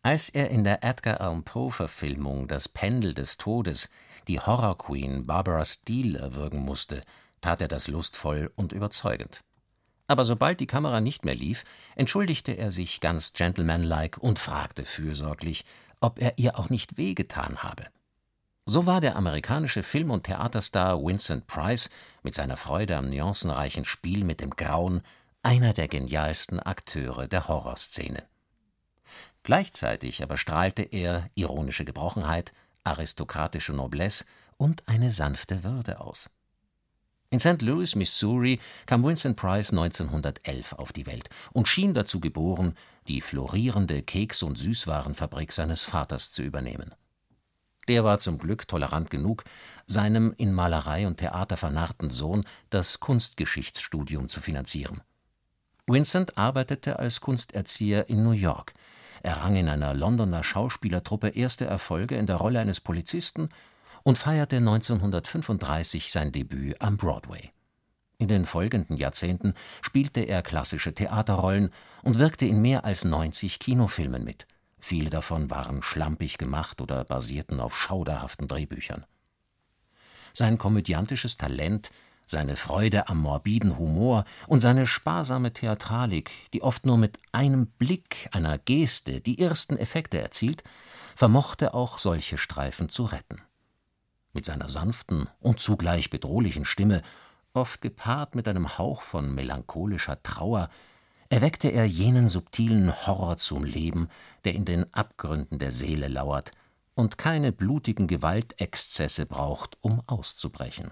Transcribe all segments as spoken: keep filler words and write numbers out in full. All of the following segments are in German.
Als er in der Edgar Allan Poe-Verfilmung Das Pendel des Todes die Horror-Queen Barbara Steele erwürgen musste, tat er das lustvoll und überzeugend. Aber sobald die Kamera nicht mehr lief, entschuldigte er sich ganz gentlemanlike und fragte fürsorglich, ob er ihr auch nicht wehgetan habe. So war der amerikanische Film- und Theaterstar Vincent Price mit seiner Freude am nuancenreichen Spiel mit dem Grauen einer der genialsten Akteure der Horrorszene. Gleichzeitig aber strahlte er ironische Gebrochenheit, aristokratische Noblesse und eine sanfte Würde aus. In Sankt Louis, Missouri, kam Vincent Price neunzehnhundertelf auf die Welt und schien dazu geboren, die florierende Keks- und Süßwarenfabrik seines Vaters zu übernehmen. Der war zum Glück tolerant genug, seinem in Malerei und Theater vernarrten Sohn das Kunstgeschichtsstudium zu finanzieren. Vincent arbeitete als Kunsterzieher in New York, errang in einer Londoner Schauspielertruppe erste Erfolge in der Rolle eines Polizisten und feierte neunzehnhundertfünfunddreißig sein Debüt am Broadway. In den folgenden Jahrzehnten spielte er klassische Theaterrollen und wirkte in mehr als neunzig Kinofilmen mit. Viele davon waren schlampig gemacht oder basierten auf schauderhaften Drehbüchern. Sein komödiantisches Talent, seine Freude am morbiden Humor und seine sparsame Theatralik, die oft nur mit einem Blick, einer Geste die ersten Effekte erzielt, vermochte auch solche Streifen zu retten. Mit seiner sanften und zugleich bedrohlichen Stimme, oft gepaart mit einem Hauch von melancholischer Trauer, erweckte er jenen subtilen Horror zum Leben, der in den Abgründen der Seele lauert und keine blutigen Gewaltexzesse braucht, um auszubrechen.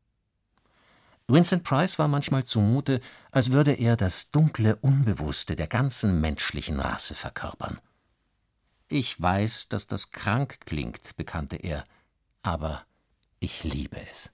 Vincent Price war manchmal zumute, als würde er das dunkle Unbewusste der ganzen menschlichen Rasse verkörpern. »Ich weiß, dass das krank klingt«, bekannte er, »aber ich liebe es.«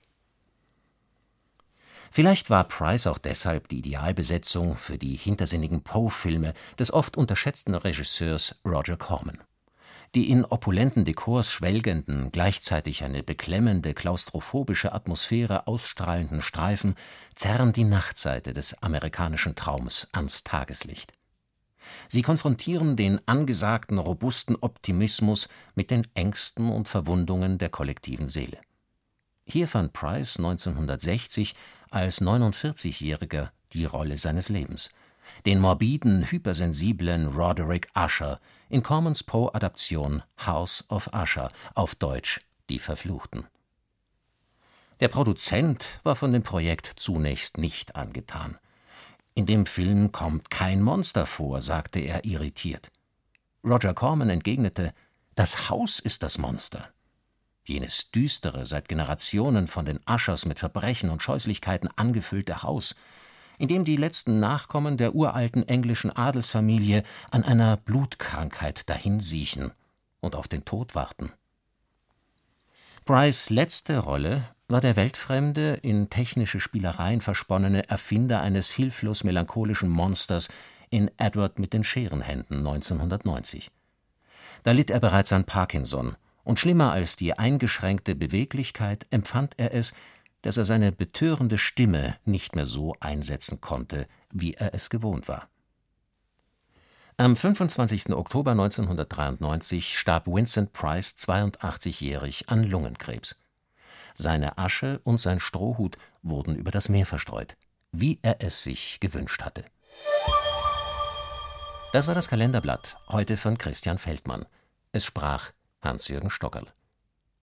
Vielleicht war Price auch deshalb die Idealbesetzung für die hintersinnigen Poe-Filme des oft unterschätzten Regisseurs Roger Corman. Die in opulenten Dekors schwelgenden, gleichzeitig eine beklemmende, klaustrophobische Atmosphäre ausstrahlenden Streifen zerren die Nachtseite des amerikanischen Traums ans Tageslicht. Sie konfrontieren den angesagten, robusten Optimismus mit den Ängsten und Verwundungen der kollektiven Seele. Hier fand Price neunzehnhundertsechzig als neunundvierzigjähriger die Rolle seines Lebens, den morbiden, hypersensiblen Roderick Usher in Cormans Poe-Adaption House of Usher, auf Deutsch Die Verfluchten. Der Produzent war von dem Projekt zunächst nicht angetan. »In dem Film kommt kein Monster vor«, sagte er irritiert. Roger Corman entgegnete, »Das Haus ist das Monster.« Jenes düstere, seit Generationen von den Ushers mit Verbrechen und Scheußlichkeiten angefüllte Haus, in dem die letzten Nachkommen der uralten englischen Adelsfamilie an einer Blutkrankheit dahinsiechen und auf den Tod warten. Price' letzte Rolle war der weltfremde, in technische Spielereien versponnene Erfinder eines hilflos melancholischen Monsters in Edward mit den Scherenhänden neunzehnhundertneunzig. Da litt er bereits an Parkinson, und schlimmer als die eingeschränkte Beweglichkeit empfand er es, dass er seine betörende Stimme nicht mehr so einsetzen konnte, wie er es gewohnt war. Am fünfundzwanzigsten Oktober neunzehnhundertdreiundneunzig starb Vincent Price zweiundachtzigjährig an Lungenkrebs. Seine Asche und sein Strohhut wurden über das Meer verstreut, wie er es sich gewünscht hatte. Das war das Kalenderblatt, heute von Christian Feldmann. Es sprach Hans-Jürgen Stockerl.